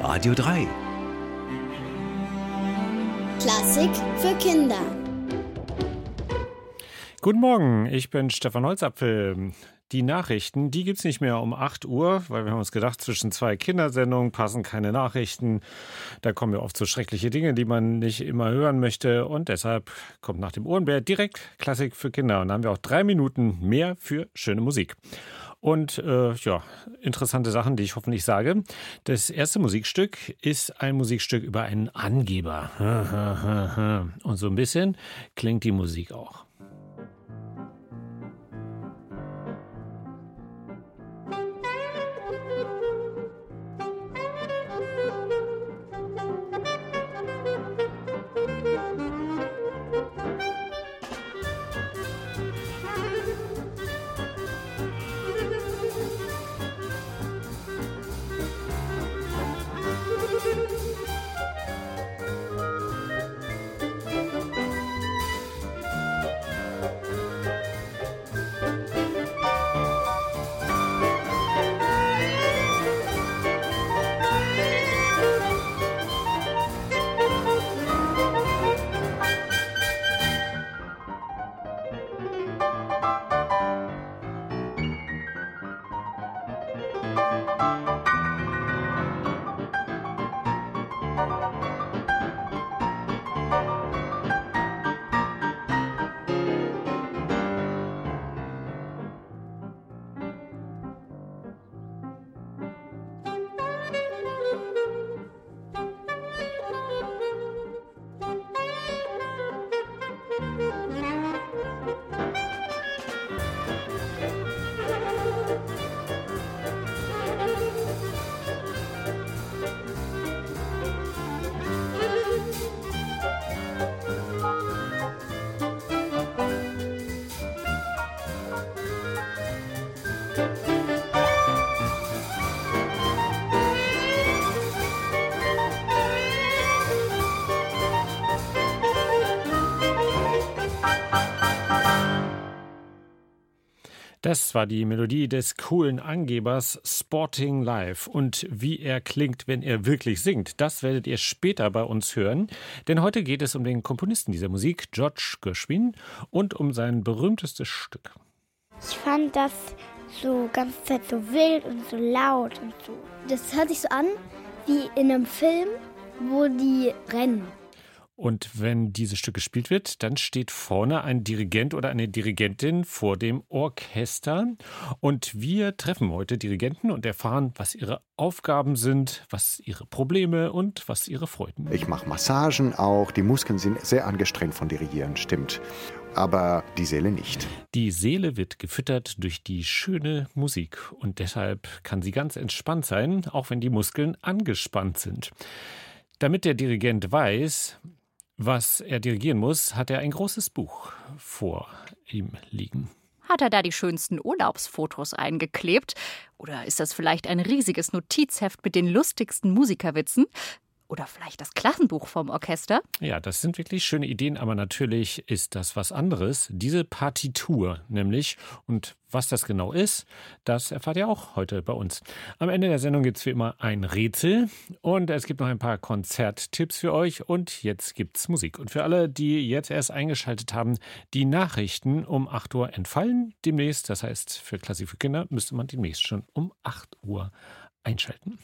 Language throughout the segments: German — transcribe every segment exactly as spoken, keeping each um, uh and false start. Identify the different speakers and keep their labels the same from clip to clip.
Speaker 1: Radio drei.
Speaker 2: Klassik für Kinder.
Speaker 3: Guten Morgen, ich bin Stefan Holzapfel. Die Nachrichten, die gibt's nicht mehr um acht Uhr, weil wir haben uns gedacht, zwischen zwei Kindersendungen passen keine Nachrichten. Da kommen ja oft so schreckliche Dinge, die man nicht immer hören möchte. Und deshalb kommt nach dem Ohrenbär direkt Klassik für Kinder. Und dann haben wir auch drei Minuten mehr für schöne Musik. Und äh, ja, interessante Sachen, die ich hoffentlich sage. Das erste Musikstück ist ein Musikstück über einen Angeber. Und so ein bisschen klingt die Musik auch. Das war die Melodie des coolen Angebers Sporting Life. Und wie er klingt, wenn er wirklich singt, das werdet ihr später bei uns hören. Denn heute geht es um den Komponisten dieser Musik, George Gershwin, und um sein berühmtestes Stück.
Speaker 4: Ich fand das so ganz Zeit so wild und so laut und so.
Speaker 2: Das hört sich so an wie in einem Film, wo die rennen.
Speaker 3: Und wenn dieses Stück gespielt wird, dann steht vorne ein Dirigent oder eine Dirigentin vor dem Orchester. Und wir treffen heute Dirigenten und erfahren, was ihre Aufgaben sind, was ihre Probleme und was ihre Freuden.
Speaker 5: Ich mache Massagen auch. Die Muskeln sind sehr angestrengt von Dirigieren, stimmt. Aber die Seele nicht.
Speaker 3: Die Seele wird gefüttert durch die schöne Musik. Und deshalb kann sie ganz entspannt sein, auch wenn die Muskeln angespannt sind. Damit der Dirigent weiß, was er dirigieren muss, hat er ein großes Buch vor ihm liegen.
Speaker 6: Hat er da die schönsten Urlaubsfotos eingeklebt? Oder ist das vielleicht ein riesiges Notizheft mit den lustigsten Musikerwitzen? Oder vielleicht das Klassenbuch vom Orchester?
Speaker 3: Ja, das sind wirklich schöne Ideen, aber natürlich ist das was anderes. Diese Partitur nämlich. Und was das genau ist, das erfahrt ihr auch heute bei uns. Am Ende der Sendung gibt es wie immer ein Rätsel und es gibt noch ein paar Konzerttipps für euch und jetzt gibt's Musik. Und für alle, die jetzt erst eingeschaltet haben, die Nachrichten um acht Uhr entfallen demnächst. Das heißt, für Klassik für Kinder müsste man demnächst schon um acht Uhr einschalten.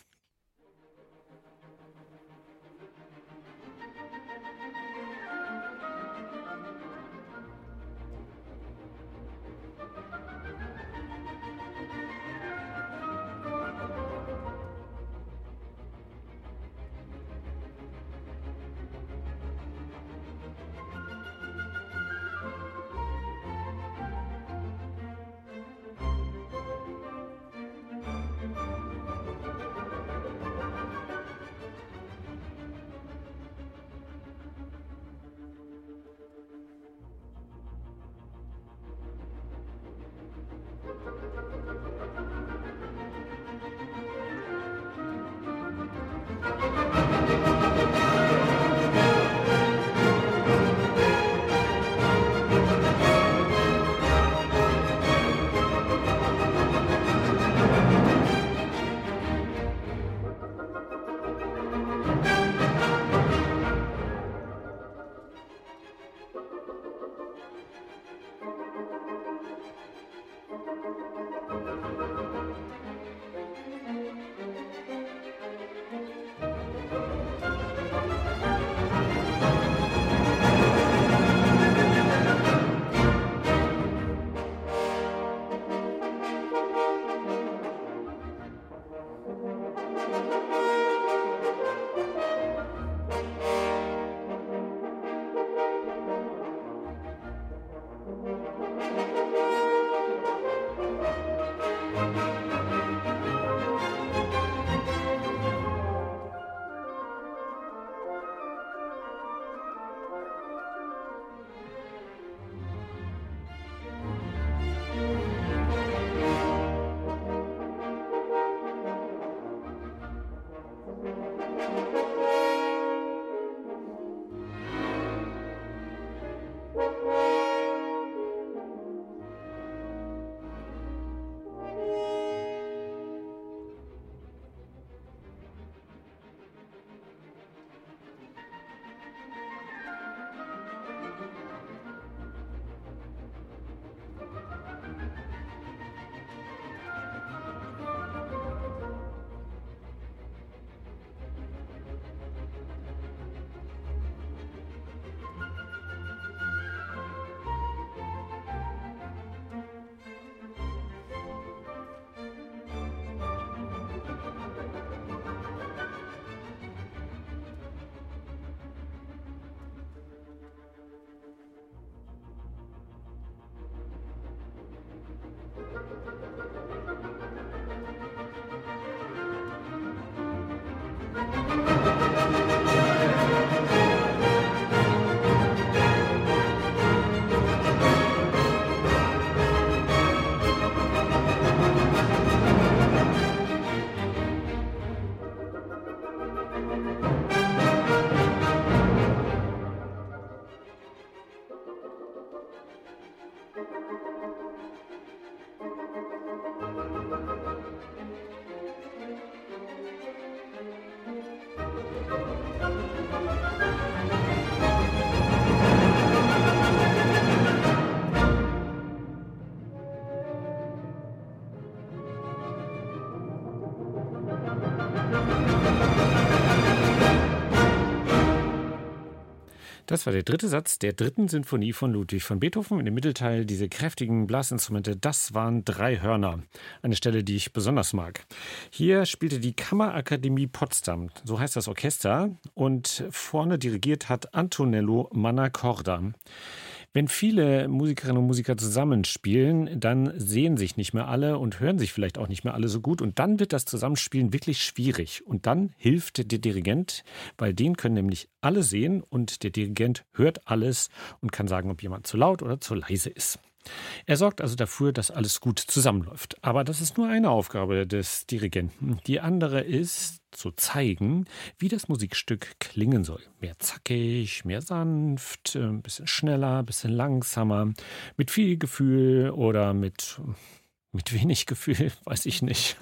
Speaker 3: Das war der dritte Satz der dritten Sinfonie von Ludwig van Beethoven. In dem Mittelteil diese kräftigen Blasinstrumente, das waren drei Hörner. Eine Stelle, die ich besonders mag. Hier spielte die Kammerakademie Potsdam, so heißt das Orchester, und vorne dirigiert hat Antonello Mannacorda. Wenn viele Musikerinnen und Musiker zusammenspielen, dann sehen sich nicht mehr alle und hören sich vielleicht auch nicht mehr alle so gut. Und dann wird das Zusammenspielen wirklich schwierig. Und dann hilft der Dirigent, weil den können nämlich alle sehen und der Dirigent hört alles und kann sagen, ob jemand zu laut oder zu leise ist. Er sorgt also dafür, dass alles gut zusammenläuft. Aber das ist nur eine Aufgabe des Dirigenten. Die andere ist, zu zeigen, wie das Musikstück klingen soll. Mehr zackig, mehr sanft, ein bisschen schneller, ein bisschen langsamer, mit viel Gefühl oder mit... Mit wenig Gefühl, weiß ich nicht.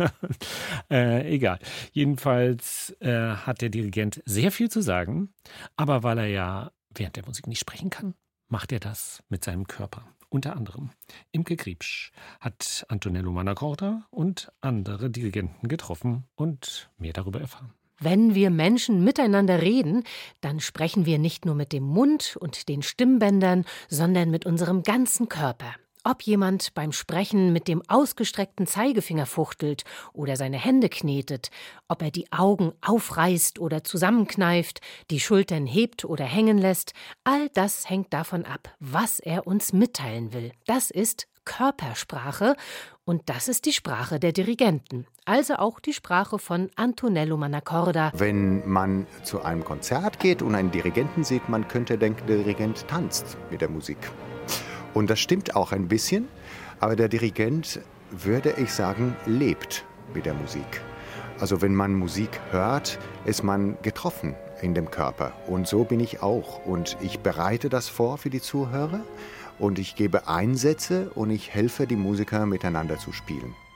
Speaker 3: äh, egal. Jedenfalls äh, hat der Dirigent sehr viel zu sagen, aber weil er ja während der Musik nicht sprechen kann, macht er das mit seinem Körper. Unter anderem Imke Griebsch hat Antonello Mannacorda und andere Dirigenten getroffen und mehr darüber erfahren.
Speaker 1: Wenn wir Menschen miteinander reden, dann sprechen wir nicht nur mit dem Mund und den Stimmbändern, sondern mit unserem ganzen Körper. Ob jemand beim Sprechen mit dem ausgestreckten Zeigefinger fuchtelt oder seine Hände knetet, ob er die Augen aufreißt oder zusammenkneift, die Schultern hebt oder hängen lässt, all das hängt davon ab, was er uns mitteilen will. Das ist Körpersprache und das ist die Sprache der Dirigenten, also auch die Sprache von Antonello Mannacorda.
Speaker 5: Wenn man zu einem Konzert geht und einen Dirigenten sieht, man könnte denken, der Dirigent tanzt mit der Musik. Und das stimmt auch ein bisschen, aber der Dirigent, würde ich sagen, lebt mit der Musik. Also wenn man Musik hört, ist man getroffen in dem Körper. Und so bin ich auch. Und ich bereite das vor für die Zuhörer und ich gebe Einsätze und ich helfe die Musiker miteinander zu spielen.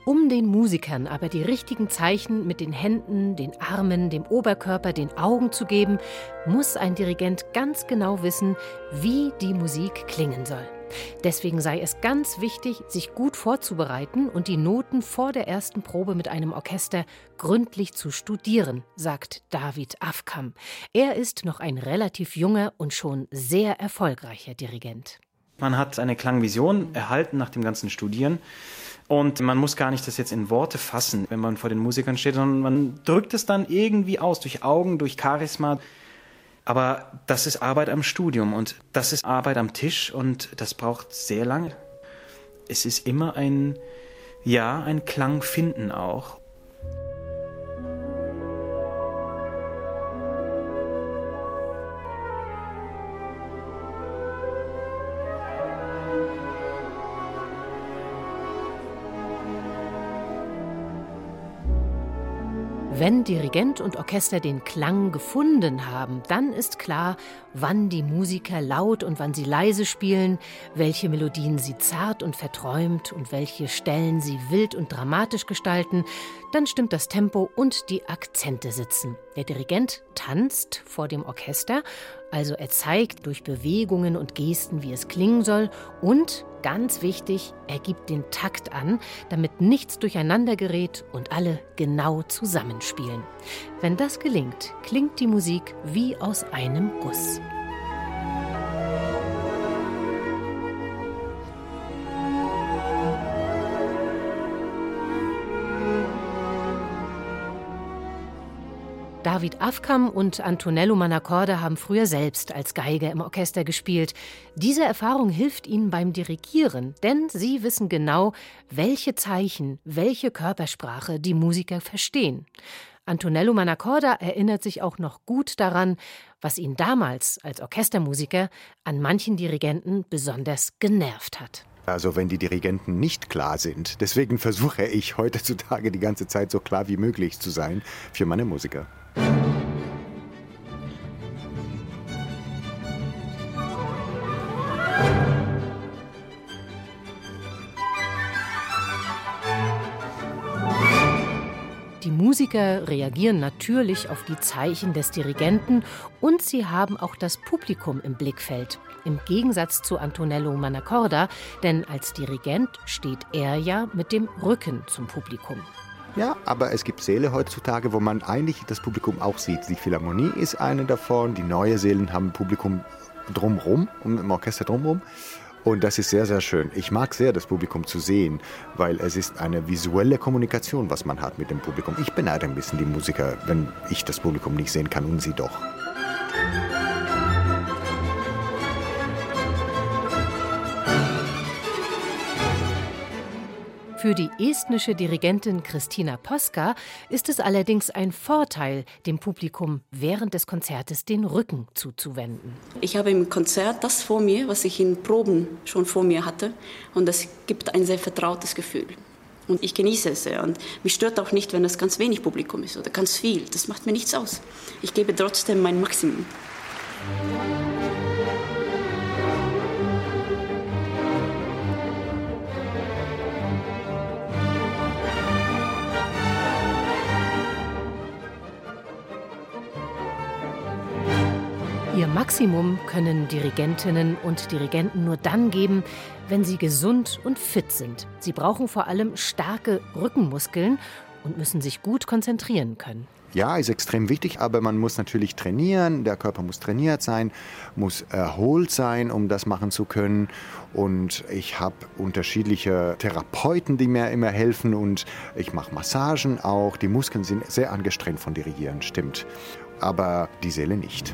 Speaker 1: Um den Musikern aber die richtigen Zeichen mit den Händen, den Armen, dem Oberkörper, den Augen zu geben, muss ein Dirigent ganz genau wissen, wie die Musik klingen soll. Deswegen sei es ganz wichtig, sich gut vorzubereiten und die Noten vor der ersten Probe mit einem Orchester gründlich zu studieren, sagt David Afkam. Er ist noch ein relativ junger und schon sehr erfolgreicher Dirigent.
Speaker 7: Man hat eine Klangvision erhalten nach dem ganzen Studieren. Und man muss gar nicht das jetzt in Worte fassen, wenn man vor den Musikern steht, sondern man drückt es dann irgendwie aus, durch Augen, durch Charisma. Aber das ist Arbeit am Studium und das ist Arbeit am Tisch und das braucht sehr lange. Es ist immer ein, ja, ein Klang finden auch.
Speaker 1: Wenn Dirigent und Orchester den Klang gefunden haben, dann ist klar, wann die Musiker laut und wann sie leise spielen, welche Melodien sie zart und verträumt und welche Stellen sie wild und dramatisch gestalten. Dann stimmt das Tempo und die Akzente sitzen. Der Dirigent tanzt vor dem Orchester, also er zeigt durch Bewegungen und Gesten, wie es klingen soll und, ganz wichtig, er gibt den Takt an, damit nichts durcheinander gerät und alle genau zusammenspielen. Wenn das gelingt, klingt die Musik wie aus einem Guss. David Afkam und Antonello Manacorda haben früher selbst als Geiger im Orchester gespielt. Diese Erfahrung hilft ihnen beim Dirigieren, denn sie wissen genau, welche Zeichen, welche Körpersprache die Musiker verstehen. Antonello Manacorda erinnert sich auch noch gut daran, was ihn damals als Orchestermusiker an manchen Dirigenten besonders genervt hat.
Speaker 5: Also wenn die Dirigenten nicht klar sind. Deswegen versuche ich heutzutage die ganze Zeit so klar wie möglich zu sein für meine Musiker.
Speaker 1: Die Musiker reagieren natürlich auf die Zeichen des Dirigenten und sie haben auch das Publikum im Blickfeld. Im Gegensatz zu Antonello Manacorda, denn als Dirigent steht er ja mit dem Rücken zum Publikum.
Speaker 5: Ja, aber es gibt Säle heutzutage, wo man eigentlich das Publikum auch sieht. Die Philharmonie ist eine davon, die neuen Sälen haben Publikum drumherum, im Orchester drumherum. Und das ist sehr, sehr schön. Ich mag sehr, das Publikum zu sehen, weil es ist eine visuelle Kommunikation, was man hat mit dem Publikum. Ich beneide ein bisschen die Musiker, wenn ich das Publikum nicht sehen kann und sie doch.
Speaker 1: Für die estnische Dirigentin Kristina Poska ist es allerdings ein Vorteil, dem Publikum während des Konzertes den Rücken zuzuwenden.
Speaker 8: Ich habe im Konzert das vor mir, was ich in Proben schon vor mir hatte. Und das gibt ein sehr vertrautes Gefühl. Und ich genieße es sehr. Und mich stört auch nicht, wenn es ganz wenig Publikum ist oder ganz viel. Das macht mir nichts aus. Ich gebe trotzdem mein Maximum.
Speaker 1: Ihr Maximum können Dirigentinnen und Dirigenten nur dann geben, wenn sie gesund und fit sind. Sie brauchen vor allem starke Rückenmuskeln und müssen sich gut konzentrieren können.
Speaker 5: Ja, ist extrem wichtig, aber man muss natürlich trainieren. Der Körper muss trainiert sein, muss erholt sein, um das machen zu können. Und ich habe unterschiedliche Therapeuten, die mir immer helfen. Und ich mache Massagen auch. Die Muskeln sind sehr angestrengt von Dirigieren, stimmt. Aber die Seele nicht.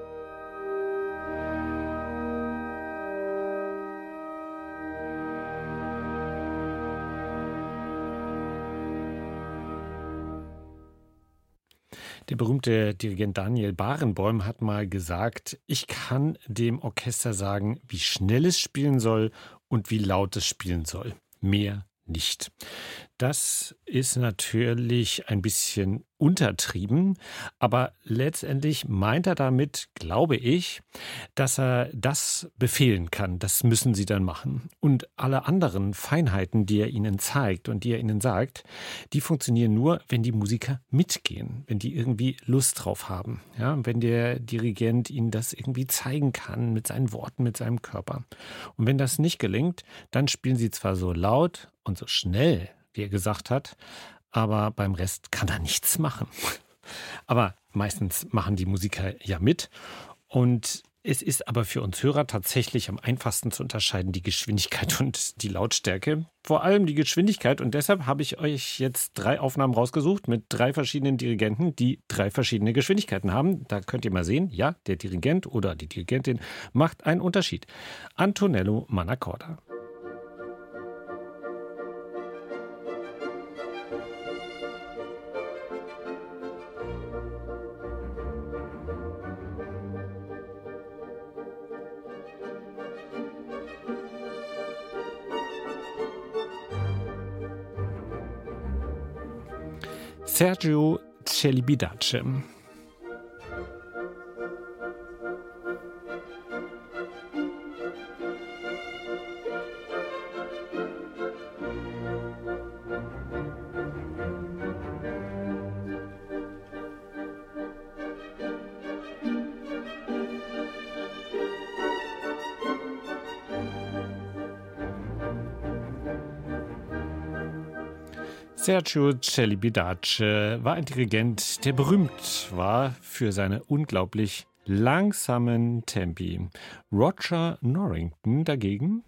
Speaker 3: Der berühmte Dirigent Daniel Barenboim hat mal gesagt, ich kann dem Orchester sagen, wie schnell es spielen soll und wie laut es spielen soll. Mehr nicht. Das ist natürlich ein bisschen untertrieben, aber letztendlich meint er damit, glaube ich, dass er das befehlen kann. Das müssen sie dann machen. Und alle anderen Feinheiten, die er ihnen zeigt und die er ihnen sagt, die funktionieren nur, wenn die Musiker mitgehen, wenn die irgendwie Lust drauf haben. Ja, wenn der Dirigent ihnen das irgendwie zeigen kann mit seinen Worten, mit seinem Körper. Und wenn das nicht gelingt, dann spielen sie zwar so laut und so schnell, wie er gesagt hat, aber beim Rest kann er nichts machen. Aber meistens machen die Musiker ja mit. Und es ist aber für uns Hörer tatsächlich am einfachsten zu unterscheiden, die Geschwindigkeit und die Lautstärke. Vor allem die Geschwindigkeit. Und deshalb habe ich euch jetzt drei Aufnahmen rausgesucht mit drei verschiedenen Dirigenten, die drei verschiedene Geschwindigkeiten haben. Da könnt ihr mal sehen, ja, der Dirigent oder die Dirigentin macht einen Unterschied. Antonello Manacorda. Sergio Celibidache. Sergio Celibidache war ein Dirigent, der berühmt war für seine unglaublich langsamen Tempi. Roger Norrington dagegen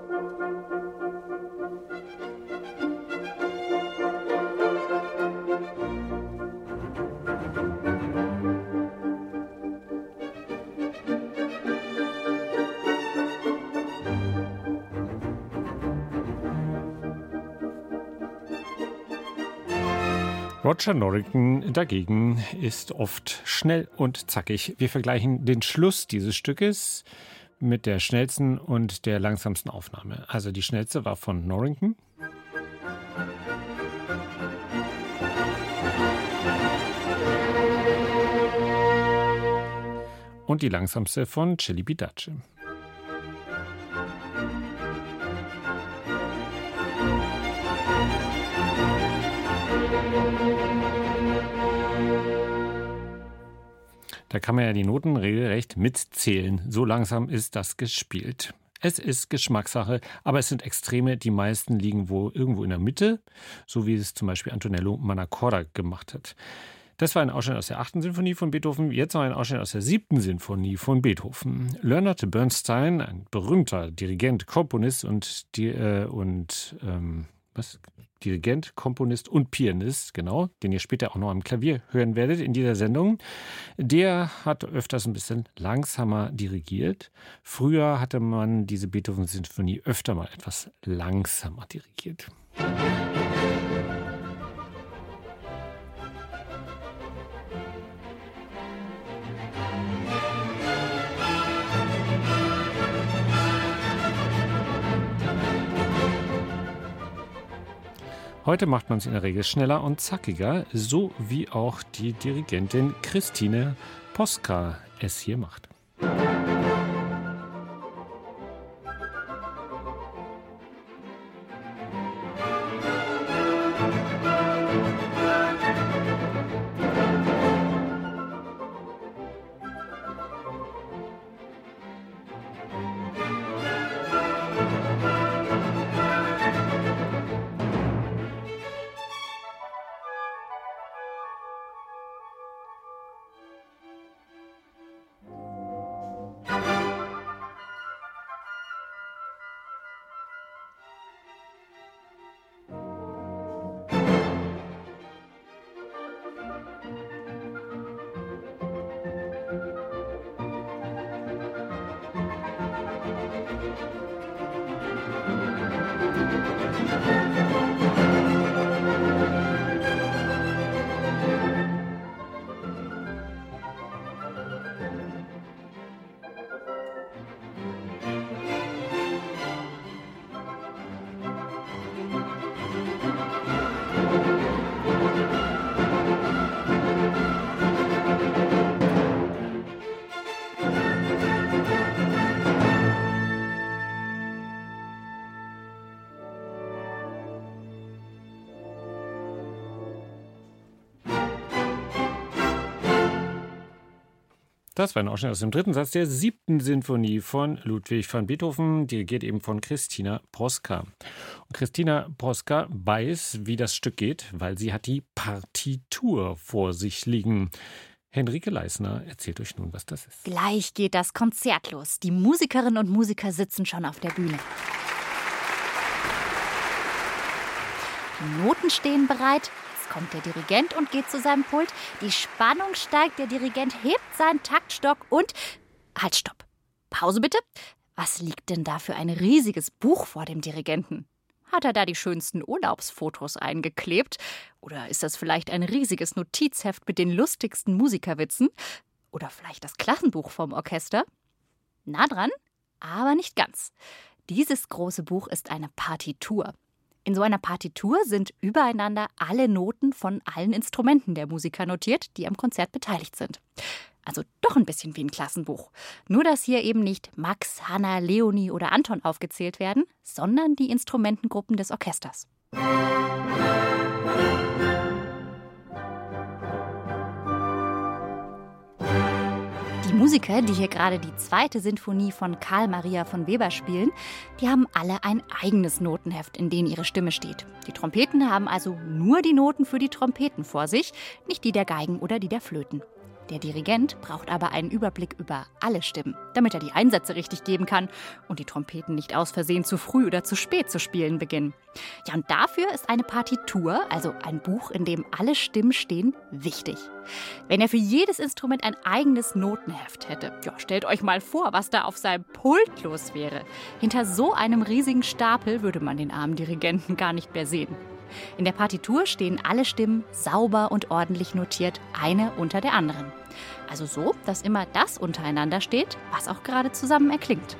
Speaker 3: Roger Norrington dagegen ist oft schnell und zackig. Wir vergleichen den Schluss dieses Stückes mit der schnellsten und der langsamsten Aufnahme. Also die schnellste war von Norrington. Und die langsamste von Celibidache. Da kann man ja die Noten regelrecht mitzählen. So langsam ist das gespielt. Es ist Geschmackssache, aber es sind Extreme. Die meisten liegen wohl irgendwo in der Mitte, so wie es zum Beispiel Antonello Manacorda gemacht hat. Das war ein Ausschnitt aus der achten Sinfonie von Beethoven, jetzt noch ein Ausschnitt aus der siebten Sinfonie von Beethoven. Leonard Bernstein, ein berühmter Dirigent, Komponist und, die, äh, und ähm, was? Dirigent, Komponist und Pianist, genau, den ihr später auch noch am Klavier hören werdet in dieser Sendung. Der hat öfters ein bisschen langsamer dirigiert. Früher hatte man diese Beethoven-Sinfonie öfter mal etwas langsamer dirigiert. Heute macht man es in der Regel schneller und zackiger, so wie auch die Dirigentin Christine Posca es hier macht. Das war ein Ausschnitt aus dem dritten Satz der siebten Sinfonie von Ludwig van Beethoven, dirigiert eben von Christina Proska. Und Christina Proska weiß, wie das Stück geht, weil sie hat die Partitur vor sich liegen. Henrike Leisner erzählt euch nun, was das ist.
Speaker 6: Gleich geht das Konzert los. Die Musikerinnen und Musiker sitzen schon auf der Bühne. Die Noten stehen bereit. Jetzt kommt der Dirigent und geht zu seinem Pult. Die Spannung steigt. Der Dirigent hebt seinen Taktstock und... Halt, stopp. Pause bitte. Was liegt denn da für ein riesiges Buch vor dem Dirigenten? Hat er da die schönsten Urlaubsfotos eingeklebt? Oder ist das vielleicht ein riesiges Notizheft mit den lustigsten Musikerwitzen? Oder vielleicht das Klassenbuch vom Orchester? Nah dran, aber nicht ganz. Dieses große Buch ist eine Partitur. In so einer Partitur sind übereinander alle Noten von allen Instrumenten der Musiker notiert, die am Konzert beteiligt sind. Also doch ein bisschen wie ein Klassenbuch. Nur, dass hier eben nicht Max, Hanna, Leonie oder Anton aufgezählt werden, sondern die Instrumentengruppen des Orchesters. Die Musiker, die hier gerade die zweite Sinfonie von Karl Maria von Weber spielen, die haben alle ein eigenes Notenheft, in dem ihre Stimme steht. Die Trompeten haben also nur die Noten für die Trompeten vor sich, nicht die der Geigen oder die der Flöten. Der Dirigent braucht aber einen Überblick über alle Stimmen, damit er die Einsätze richtig geben kann und die Trompeten nicht aus Versehen zu früh oder zu spät zu spielen beginnen. Ja, und dafür ist eine Partitur, also ein Buch, in dem alle Stimmen stehen, wichtig. Wenn er für jedes Instrument ein eigenes Notenheft hätte, ja, stellt euch mal vor, was da auf seinem Pult los wäre. Hinter so einem riesigen Stapel würde man den armen Dirigenten gar nicht mehr sehen. In der Partitur stehen alle Stimmen sauber und ordentlich notiert, eine unter der anderen. Also so, dass immer das untereinander steht, was auch gerade zusammen erklingt.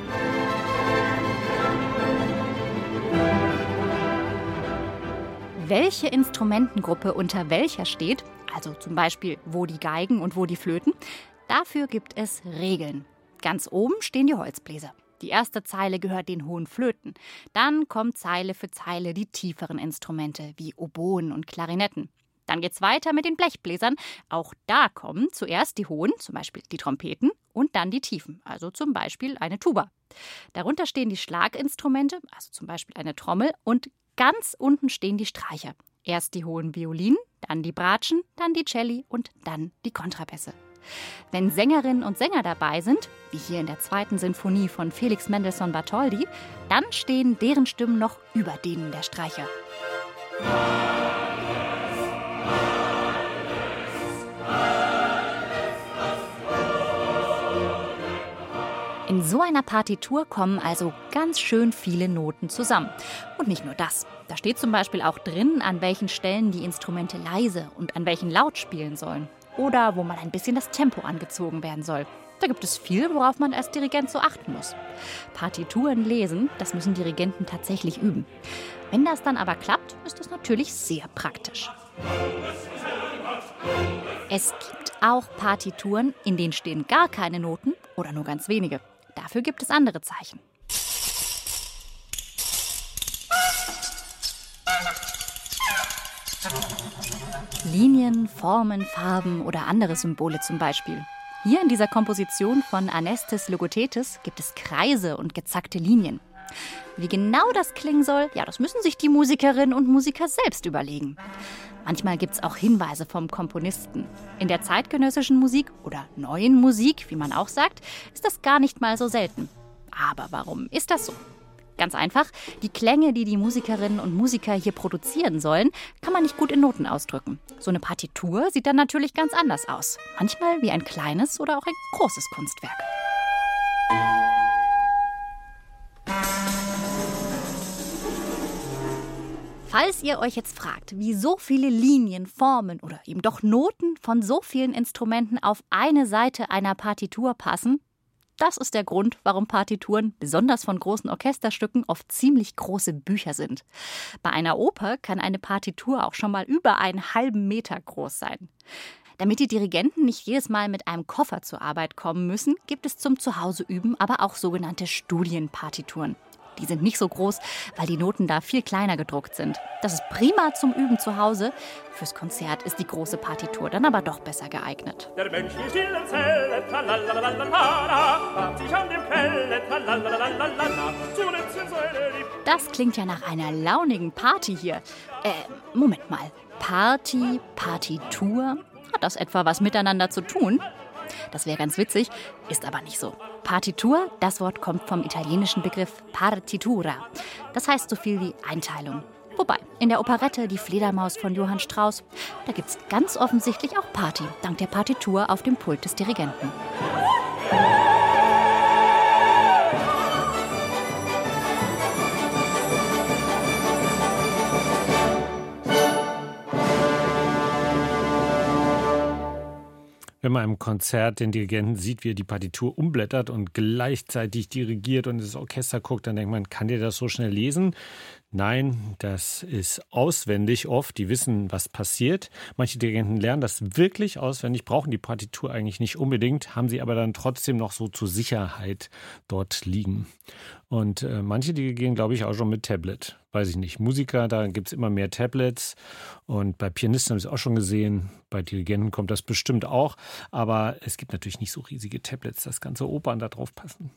Speaker 6: Welche Instrumentengruppe unter welcher steht, also zum Beispiel wo die Geigen und wo die Flöten, dafür gibt es Regeln. Ganz oben stehen die Holzbläser. Die erste Zeile gehört den hohen Flöten. Dann kommt Zeile für Zeile die tieferen Instrumente wie Oboen und Klarinetten. Dann geht's weiter mit den Blechbläsern. Auch da kommen zuerst die hohen, zum Beispiel die Trompeten, und dann die tiefen, also zum Beispiel eine Tuba. Darunter stehen die Schlaginstrumente, also zum Beispiel eine Trommel, und ganz unten stehen die Streicher. Erst die hohen Violinen, dann die Bratschen, dann die Celli und dann die Kontrabässe. Wenn Sängerinnen und Sänger dabei sind, wie hier in der zweiten Sinfonie von Felix Mendelssohn Bartholdy, dann stehen deren Stimmen noch über denen der Streicher. In so einer Partitur kommen also ganz schön viele Noten zusammen. Und nicht nur das. Da steht zum Beispiel auch drin, an welchen Stellen die Instrumente leise und an welchen laut spielen sollen. Oder wo mal ein bisschen das Tempo angezogen werden soll. Da gibt es viel, worauf man als Dirigent so achten muss. Partituren lesen, das müssen Dirigenten tatsächlich üben. Wenn das dann aber klappt, ist das natürlich sehr praktisch. Es gibt auch Partituren, in denen stehen gar keine Noten oder nur ganz wenige. Dafür gibt es andere Zeichen. Linien, Formen, Farben oder andere Symbole zum Beispiel. Hier in dieser Komposition von Anestis Logothetis gibt es Kreise und gezackte Linien. Wie genau das klingen soll, ja, das müssen sich die Musikerinnen und Musiker selbst überlegen. Manchmal gibt es auch Hinweise vom Komponisten. In der zeitgenössischen Musik oder neuen Musik, wie man auch sagt, ist das gar nicht mal so selten. Aber warum ist das so? Ganz einfach, die Klänge, die die Musikerinnen und Musiker hier produzieren sollen, kann man nicht gut in Noten ausdrücken. So eine Partitur sieht dann natürlich ganz anders aus. Manchmal wie ein kleines oder auch ein großes Kunstwerk. Falls ihr euch jetzt fragt, wie so viele Linien, Formen oder eben doch Noten von so vielen Instrumenten auf eine Seite einer Partitur passen, das ist der Grund, warum Partituren, besonders von großen Orchesterstücken, oft ziemlich große Bücher sind. Bei einer Oper kann eine Partitur auch schon mal über einen halben Meter groß sein. Damit die Dirigenten nicht jedes Mal mit einem Koffer zur Arbeit kommen müssen, gibt es zum Zuhauseüben aber auch sogenannte Studienpartituren. Die sind nicht so groß, weil die Noten da viel kleiner gedruckt sind. Das ist prima zum Üben zu Hause. Fürs Konzert ist die große Partitur dann aber doch besser geeignet.
Speaker 9: Der Mensch in stillen Zelle, tralalalala, sich an dem Kelle, tralalalala, zur letzten Säule lieb.
Speaker 6: Das klingt ja nach einer launigen Party hier. Äh, Moment mal. Party, Partitur? Hat das etwa was miteinander zu tun? Das wäre ganz witzig, ist aber nicht so. Partitur, das Wort kommt vom italienischen Begriff partitura. Das heißt so viel wie Einteilung. Wobei, in der Operette Die Fledermaus von Johann Strauss, da gibt's ganz offensichtlich auch Party, dank der Partitur auf dem Pult des Dirigenten.
Speaker 3: Wenn man im Konzert den Dirigenten sieht, wie er die Partitur umblättert und gleichzeitig dirigiert und ins Orchester guckt, dann denkt man, kann der das so schnell lesen? Nein, das ist auswendig oft. Die wissen, was passiert. Manche Dirigenten lernen das wirklich auswendig, brauchen die Partitur eigentlich nicht unbedingt, haben sie aber dann trotzdem noch so zur Sicherheit dort liegen. Und äh, manche dirigieren, glaube ich, auch schon mit Tablet. Weiß ich nicht. Musiker, da gibt es immer mehr Tablets. Und bei Pianisten habe ich es auch schon gesehen. Bei Dirigenten kommt das bestimmt auch. Aber es gibt natürlich nicht so riesige Tablets, dass ganze Opern da drauf passen.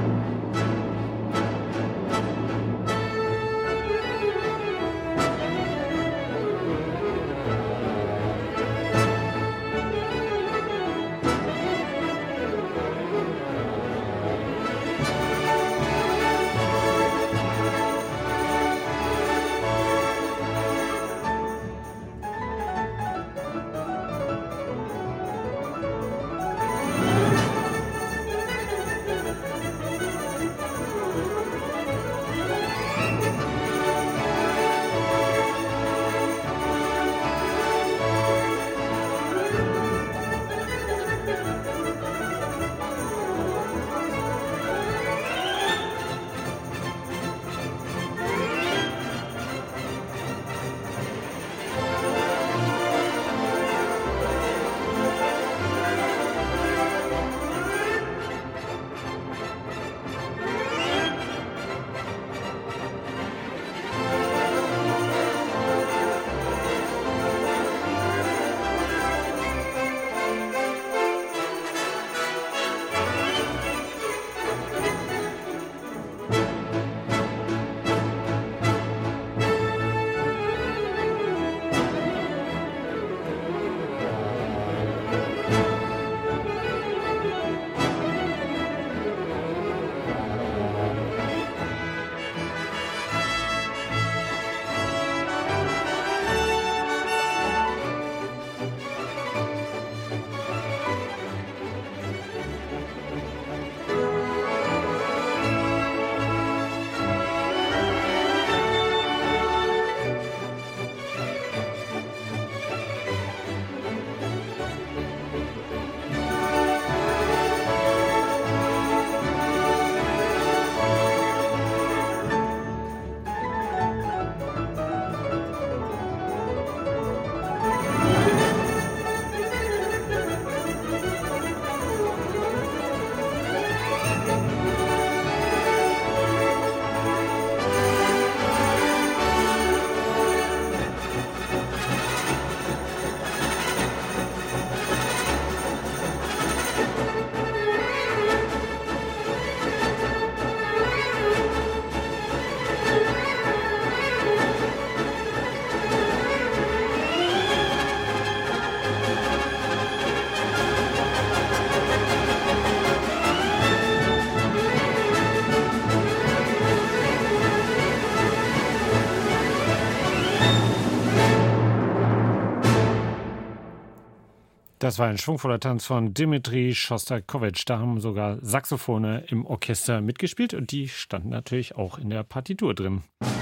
Speaker 3: Das war ein schwungvoller Tanz von Dmitri Schostakowitsch. Da haben sogar Saxophone im Orchester mitgespielt und die standen natürlich auch in der Partitur drin.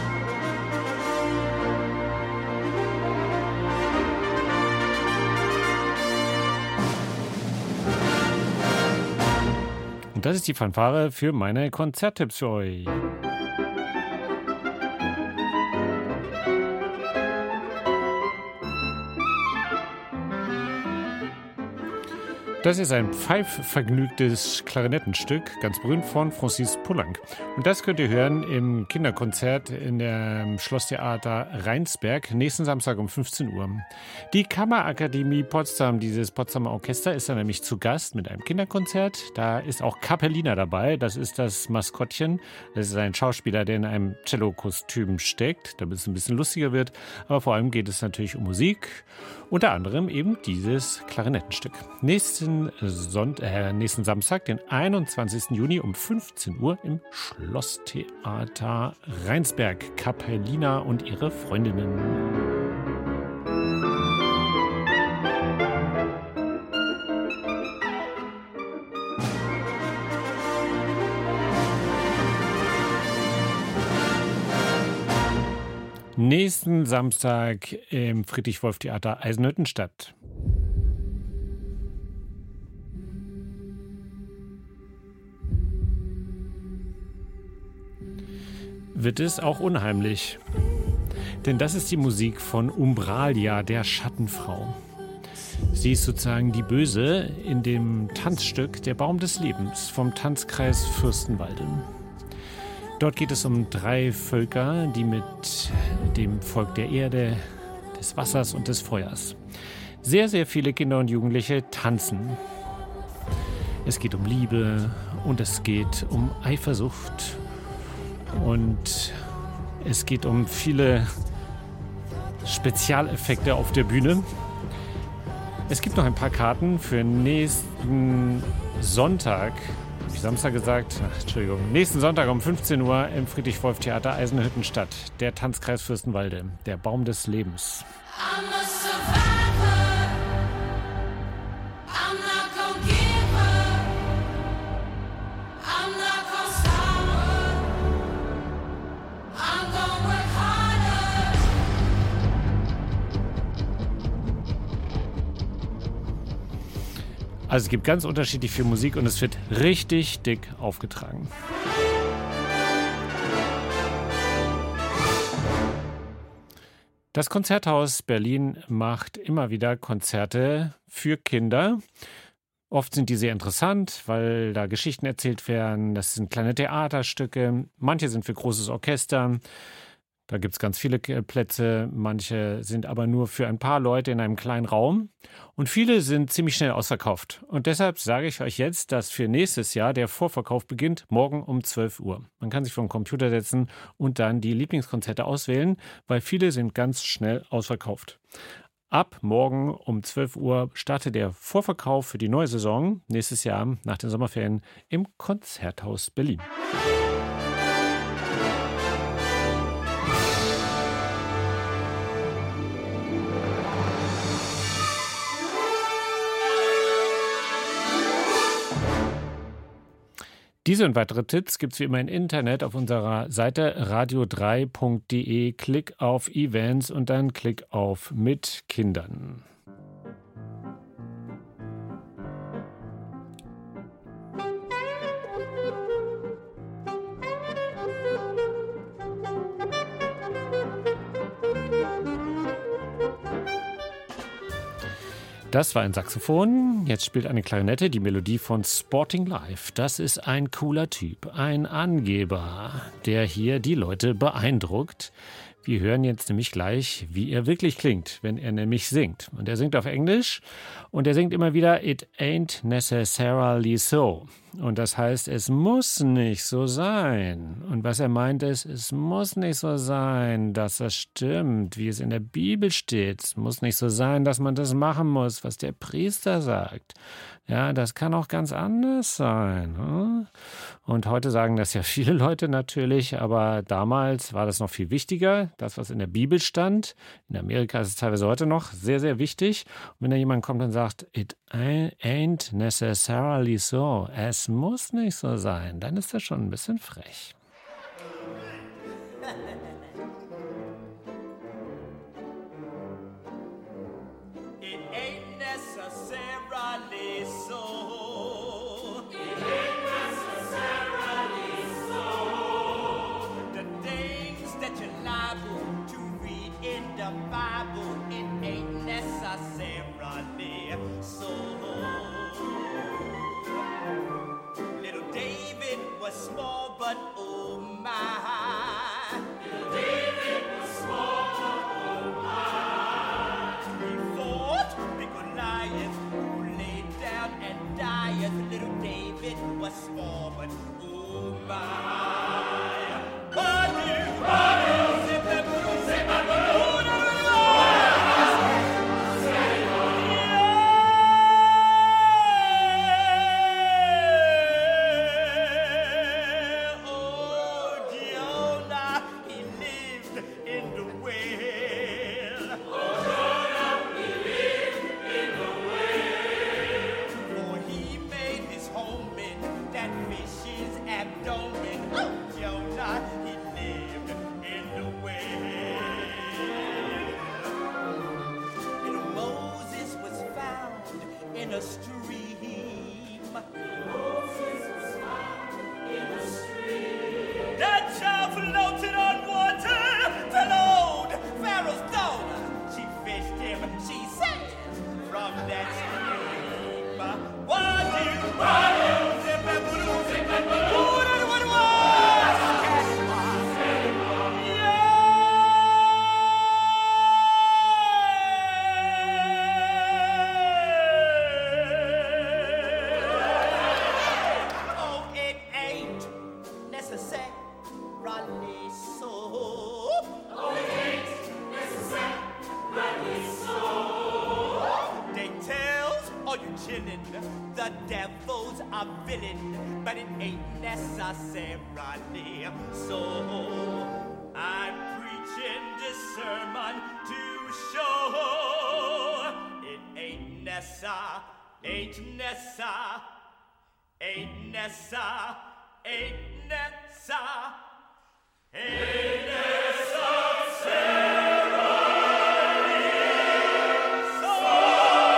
Speaker 3: Und das ist die Fanfare für meine Konzerttipps für euch. Das ist ein pfeifvergnügtes Klarinettenstück, ganz berühmt von Francis Poulenc. Und das könnt ihr hören im Kinderkonzert in dem Schlosstheater Rheinsberg, nächsten Samstag um fünfzehn Uhr. Die Kammerakademie Potsdam, dieses Potsdamer Orchester, ist da nämlich zu Gast mit einem Kinderkonzert. Da ist auch Capellina dabei, das ist das Maskottchen. Das ist ein Schauspieler, der in einem Cello-Kostüm steckt, damit es ein bisschen lustiger wird. Aber vor allem geht es natürlich um Musik. Unter anderem eben dieses Klarinettenstück. Nächsten, Sonnt- äh, nächsten Samstag, den einundzwanzigsten Juni um fünfzehn Uhr im Schlosstheater Rheinsberg. Capellina und ihre Freundinnen. Nächsten Samstag im Friedrich-Wolf-Theater Eisenhüttenstadt. Wird es auch unheimlich. Denn das ist die Musik von Umbralia, der Schattenfrau. Sie ist sozusagen die Böse in dem Tanzstück Der Baum des Lebens vom Tanzkreis Fürstenwalde. Dort geht es um drei Völker, die mit dem Volk der Erde, des Wassers und des Feuers sehr, sehr viele Kinder und Jugendliche tanzen. Es geht um Liebe und es geht um Eifersucht und es geht um viele Spezialeffekte auf der Bühne. Es gibt noch ein paar Karten für nächsten Sonntag. Habe ich Samstag gesagt? Ach, Entschuldigung. Nächsten Sonntag um fünfzehn Uhr im Friedrich-Wolf-Theater Eisenhüttenstadt. Der Tanzkreis Fürstenwalde. Der Baum des Lebens. Also es gibt ganz unterschiedlich viel Musik und es wird richtig dick aufgetragen. Das Konzerthaus Berlin macht immer wieder Konzerte für Kinder. Oft sind die sehr interessant, weil da Geschichten erzählt werden. Das sind kleine Theaterstücke. Manche sind für großes Orchester. Da gibt es ganz viele Plätze, manche sind aber nur für ein paar Leute in einem kleinen Raum und viele sind ziemlich schnell ausverkauft. Und deshalb sage ich euch jetzt, dass für nächstes Jahr der Vorverkauf beginnt, morgen um zwölf Uhr. Man kann sich vor den Computer setzen und dann die Lieblingskonzerte auswählen, weil viele sind ganz schnell ausverkauft. Ab morgen um zwölf Uhr startet der Vorverkauf für die neue Saison nächstes Jahr nach den Sommerferien im Konzerthaus Berlin. Diese und weitere Tipps gibt es wie immer im Internet auf unserer Seite radio drei punkt de. Klick auf Events und dann Klick auf Mit Kindern. Das war ein Saxophon, jetzt spielt eine Klarinette die Melodie von Sporting Life. Das ist ein cooler Typ, ein Angeber, der hier die Leute beeindruckt. Wir hören jetzt nämlich gleich, wie er wirklich klingt, wenn er nämlich singt. Und er singt auf Englisch und er singt immer wieder It ain't necessarily so. Und das heißt, es muss nicht so sein. Und was er meint ist, es muss nicht so sein, dass das stimmt, wie es in der Bibel steht. Es muss nicht so sein, dass man das machen muss, was der Priester sagt. Ja, das kann auch ganz anders sein. Hm? Und heute sagen das ja viele Leute natürlich, aber damals war das noch viel wichtiger, das, was in der Bibel stand. In Amerika ist es teilweise heute noch sehr, sehr wichtig. Und wenn da jemand kommt und sagt, it ain't necessarily so, es muss nicht so sein, dann ist das schon ein bisschen frech.
Speaker 10: Bible, it ain't necessarily so. was small, but oh my. Badu, badu, zip-a-boo, zip-a-boo, ain't Nessa, ain't Nessa, ain't Nessa, ain't Nessa, Sarah Lee, so.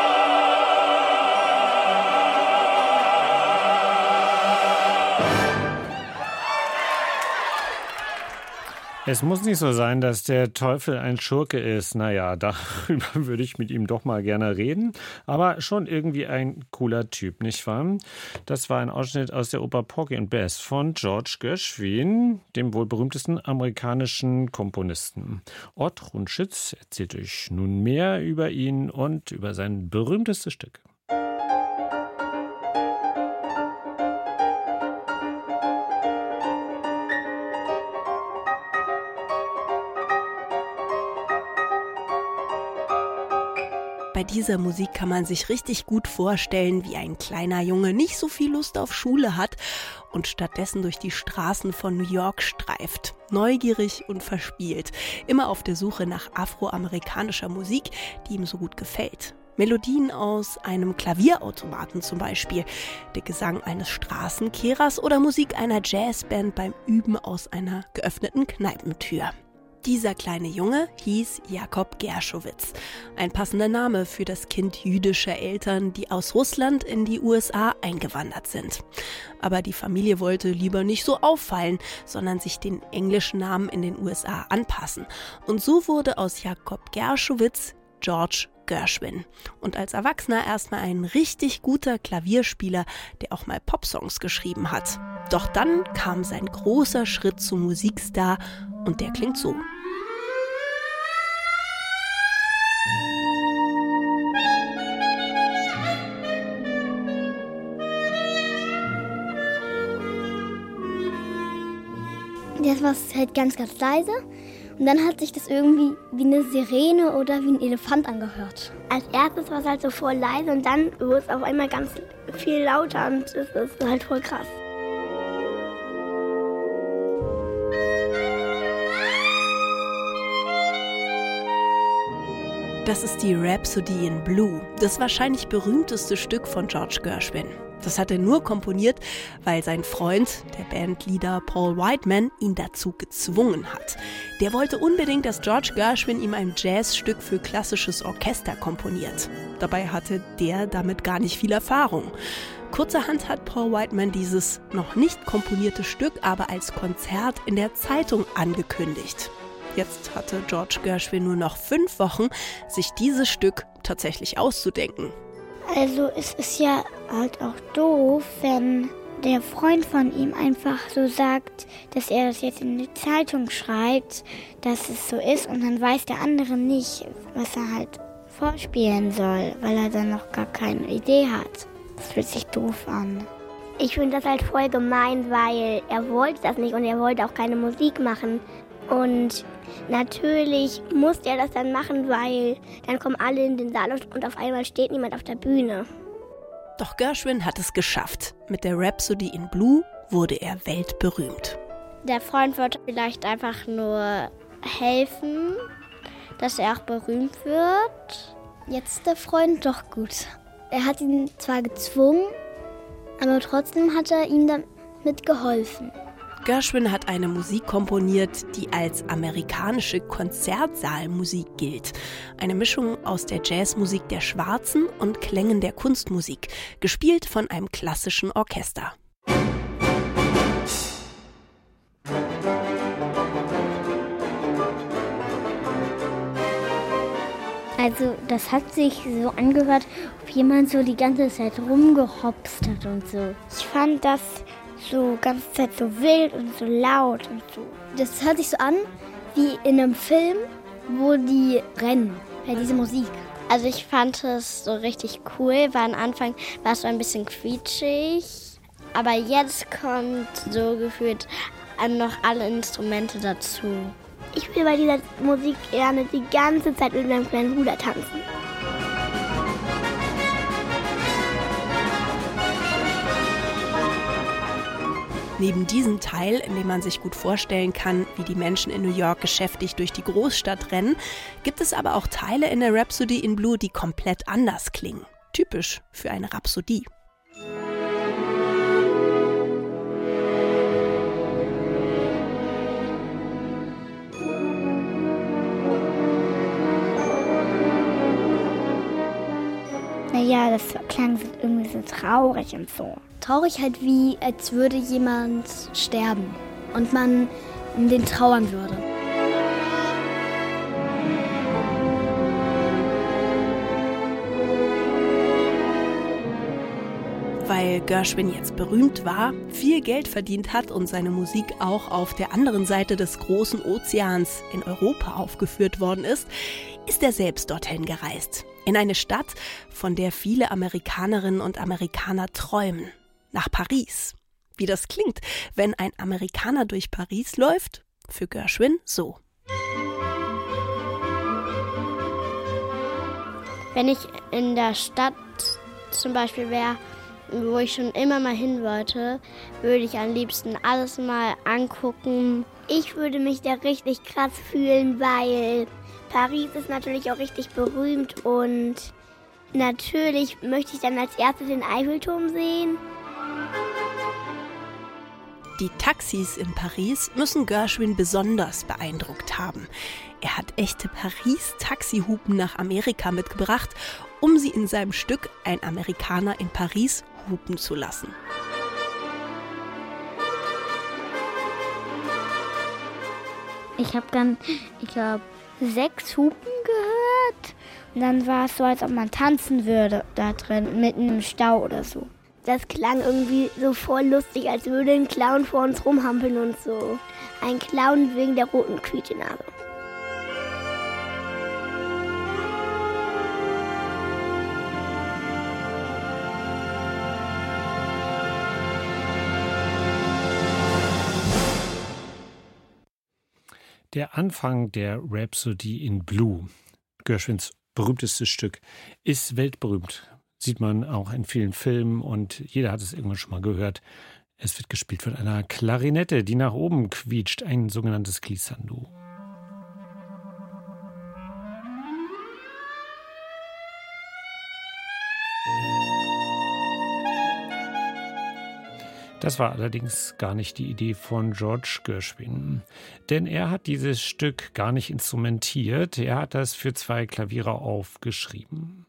Speaker 3: Es muss nicht so sein, dass der Teufel ein Schurke ist. Naja, darüber würde ich mit ihm doch mal gerne reden. Aber schon irgendwie ein cooler Typ, nicht wahr? Das war ein Ausschnitt aus der Oper Porgy and Bess von George Gershwin, dem wohl berühmtesten amerikanischen Komponisten. Ott Rundschitz erzählt euch nun mehr über ihn und über sein berühmtestes Stück.
Speaker 11: Bei dieser Musik kann man sich richtig gut vorstellen, wie ein kleiner Junge nicht so viel Lust auf Schule hat und stattdessen durch die Straßen von New York streift. Neugierig und verspielt, immer auf der Suche nach afroamerikanischer Musik, die ihm so gut gefällt. Melodien aus einem Klavierautomaten zum Beispiel, der Gesang eines Straßenkehrers oder Musik einer Jazzband beim Üben aus einer geöffneten Kneipentür. Dieser kleine Junge hieß Jakob Gershowitz. Ein passender Name für das Kind jüdischer Eltern, die aus Russland in die U S A eingewandert sind. Aber die Familie wollte lieber nicht so auffallen, sondern sich den englischen Namen in den U S A anpassen. Und so wurde aus Jakob Gershowitz George Gershwin. Und als Erwachsener erstmal ein richtig guter Klavierspieler, der auch mal Popsongs geschrieben hat. Doch dann kam sein großer Schritt zum Musikstar und der klingt so.
Speaker 2: Das war halt ganz, ganz leise. Und dann hat sich das irgendwie wie eine Sirene oder wie ein Elefant angehört.
Speaker 4: Als erstes war es halt so voll leise und dann wurde es auf einmal ganz viel lauter und es ist halt voll krass.
Speaker 11: Das ist die Rhapsody in Blue, das wahrscheinlich berühmteste Stück von George Gershwin. Das hat er nur komponiert, weil sein Freund, der Bandleader Paul Whiteman, ihn dazu gezwungen hat. Der wollte unbedingt, dass George Gershwin ihm ein Jazzstück für klassisches Orchester komponiert. Dabei hatte der damit gar nicht viel Erfahrung. Kurzerhand hat Paul Whiteman dieses noch nicht komponierte Stück aber als Konzert in der Zeitung angekündigt. Jetzt hatte George Gershwin nur noch fünf Wochen, sich dieses Stück tatsächlich auszudenken.
Speaker 4: Also es ist ja halt auch doof, wenn der Freund von ihm einfach so sagt, dass er das jetzt in die Zeitung schreibt, dass es so ist und dann weiß der andere nicht, was er halt vorspielen soll, weil er dann noch gar keine Idee hat. Das fühlt sich doof an. Ich finde das halt voll gemein, weil er wollte das nicht und er wollte auch keine Musik machen. Und natürlich musste er das dann machen, weil dann kommen alle in den Saal und auf einmal steht niemand auf der Bühne.
Speaker 11: Doch Gershwin hat es geschafft. Mit der Rhapsody in Blue wurde er weltberühmt.
Speaker 4: Der Freund wollte vielleicht einfach nur helfen, dass er auch berühmt wird.
Speaker 2: Jetzt ist der Freund doch gut. Er hat ihn zwar gezwungen, aber trotzdem hat er ihm damit geholfen.
Speaker 11: Gershwin hat eine Musik komponiert, die als amerikanische Konzertsaalmusik gilt. Eine Mischung aus der Jazzmusik der Schwarzen und Klängen der Kunstmusik, gespielt von einem klassischen Orchester.
Speaker 2: Also das hat sich so angehört, ob jemand so die ganze Zeit rumgehopst hat und so.
Speaker 4: Ich fand das so ganze Zeit so wild und so laut und so.
Speaker 2: Das hört sich so an wie in einem Film, wo die rennen bei dieser Musik.
Speaker 4: Also ich fand es so richtig cool, weil am Anfang war es so ein bisschen quietschig. Aber jetzt kommt so gefühlt noch alle Instrumente dazu. Ich will bei dieser Musik gerne die ganze Zeit mit meinem kleinen Bruder tanzen.
Speaker 11: Neben diesem Teil, in dem man sich gut vorstellen kann, wie die Menschen in New York geschäftig durch die Großstadt rennen, gibt es aber auch Teile in der Rhapsody in Blue, die komplett anders klingen. Typisch für eine Rhapsodie.
Speaker 4: Naja, das klang irgendwie so traurig und so.
Speaker 2: Traurig halt wie, als würde jemand sterben und man den trauern würde.
Speaker 11: Weil Gershwin jetzt berühmt war, viel Geld verdient hat und seine Musik auch auf der anderen Seite des großen Ozeans in Europa aufgeführt worden ist, ist er selbst dorthin gereist. In eine Stadt, von der viele Amerikanerinnen und Amerikaner träumen. Nach Paris. Wie das klingt, wenn ein Amerikaner durch Paris läuft? Für Gershwin so.
Speaker 4: Wenn ich in der Stadt zum Beispiel wäre, wo ich schon immer mal hin wollte, würde ich am liebsten alles mal angucken. Ich würde mich da richtig krass fühlen, weil Paris ist natürlich auch richtig berühmt und natürlich möchte ich dann als erstes den Eiffelturm sehen.
Speaker 11: Die Taxis in Paris müssen Gershwin besonders beeindruckt haben. Er hat echte Paris-Taxihupen nach Amerika mitgebracht, um sie in seinem Stück Ein Amerikaner in Paris hupen zu lassen.
Speaker 4: Ich habe dann, ich glaube, sechs Hupen gehört. Und dann war es so, als ob man tanzen würde da drin, mitten im Stau oder so. Das klang irgendwie so voll lustig, als würde ein Clown vor uns rumhampeln und so. Ein Clown wegen der roten Quietschenarme.
Speaker 3: Der Anfang der Rhapsody in Blue, Gershwins berühmtestes Stück, ist weltberühmt. Sieht man auch in vielen Filmen und jeder hat es irgendwann schon mal gehört. Es wird gespielt von einer Klarinette, die nach oben quietscht, ein sogenanntes Glissando. Das war allerdings gar nicht die Idee von George Gershwin. Denn er hat dieses Stück gar nicht instrumentiert. Er hat das für zwei Klaviere aufgeschrieben.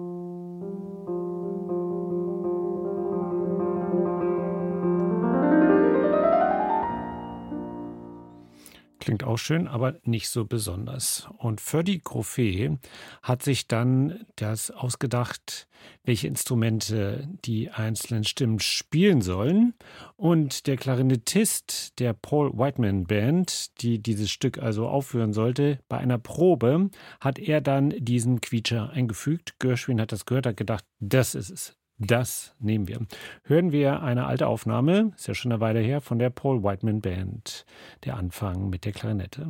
Speaker 3: Klingt auch schön, aber nicht so besonders. Und Ferdy Groffet hat sich dann das ausgedacht, welche Instrumente die einzelnen Stimmen spielen sollen. Und der Klarinettist der Paul Whiteman Band, die dieses Stück also aufführen sollte, bei einer Probe hat er dann diesen Quietscher eingefügt. Gershwin hat das gehört, hat gedacht, das ist es. Das nehmen wir. Hören wir eine alte Aufnahme, ist ja schon eine Weile her, von der Paul Whiteman Band. Der Anfang mit der Klarinette.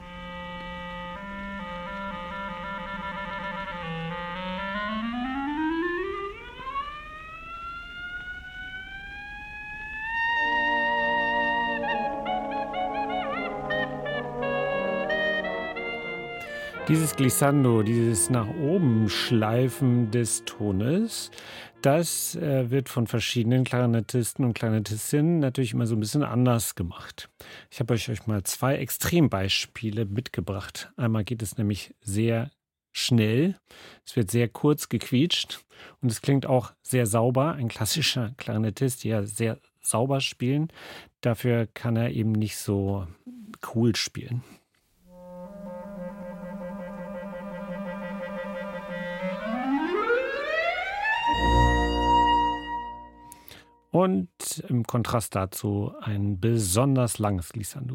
Speaker 3: Dieses Glissando, dieses nach oben Schleifen des Tones, das äh, wird von verschiedenen Klarinettisten und Klarinettistinnen natürlich immer so ein bisschen anders gemacht. Ich habe euch, euch mal zwei Extrembeispiele mitgebracht. Einmal geht es nämlich sehr schnell, es wird sehr kurz gequietscht und es klingt auch sehr sauber. Ein klassischer Klarinettist, die ja sehr sauber spielen, dafür kann er eben nicht so cool spielen. Und im Kontrast dazu ein besonders langes Glissando.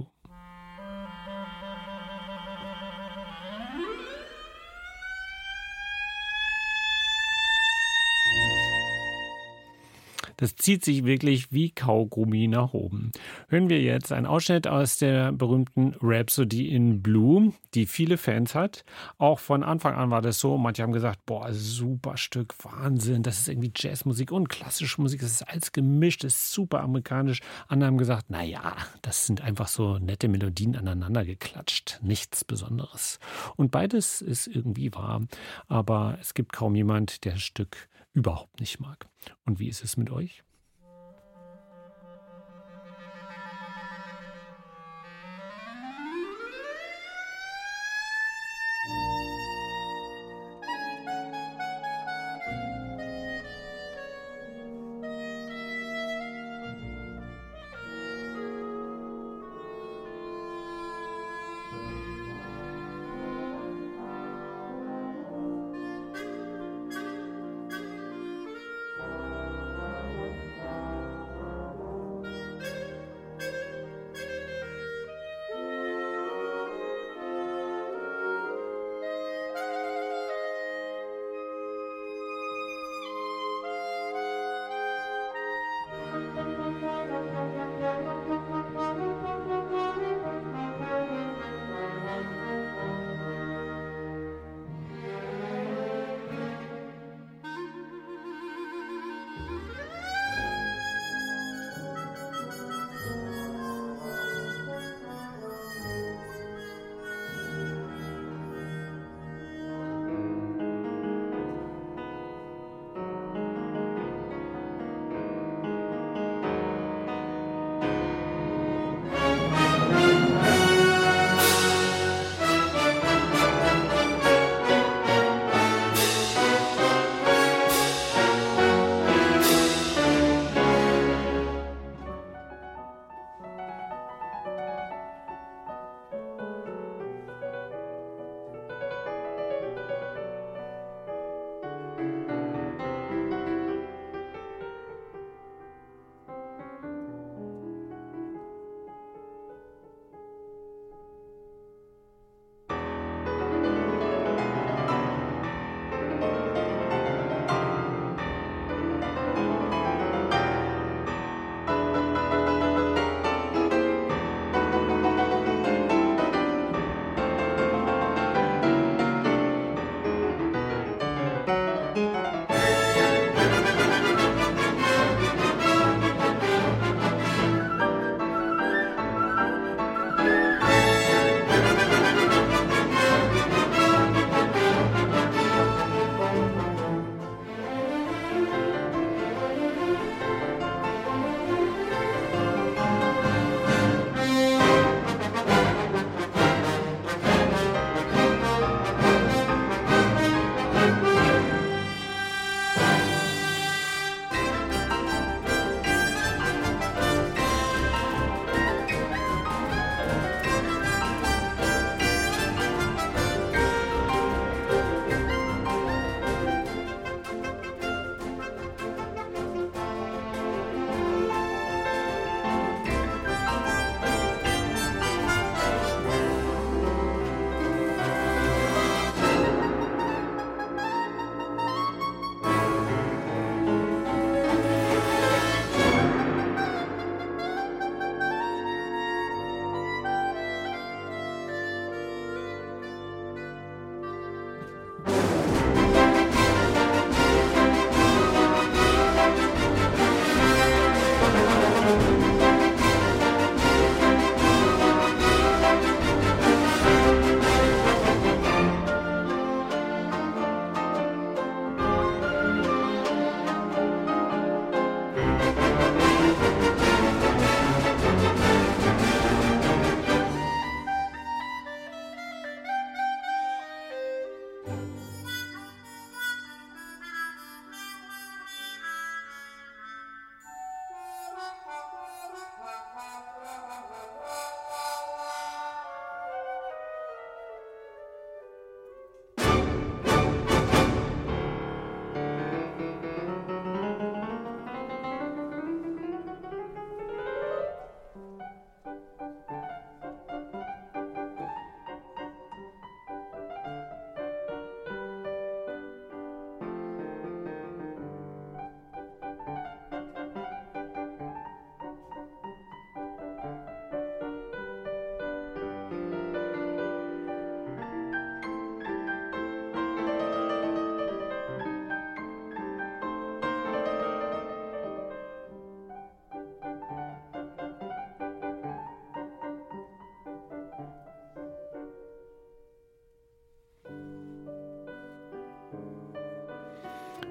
Speaker 3: Das zieht sich wirklich wie Kaugummi nach oben. Hören wir jetzt einen Ausschnitt aus der berühmten Rhapsody in Blue, die viele Fans hat. Auch von Anfang an war das so. Manche haben gesagt, boah, super Stück, Wahnsinn. Das ist irgendwie Jazzmusik und klassische Musik. Das ist alles gemischt, das ist super amerikanisch. Andere haben gesagt, naja, das sind einfach so nette Melodien aneinander geklatscht. Nichts Besonderes. Und beides ist irgendwie wahr. Aber es gibt kaum jemand, der das Stück überhaupt nicht mag. Und wie ist es mit euch?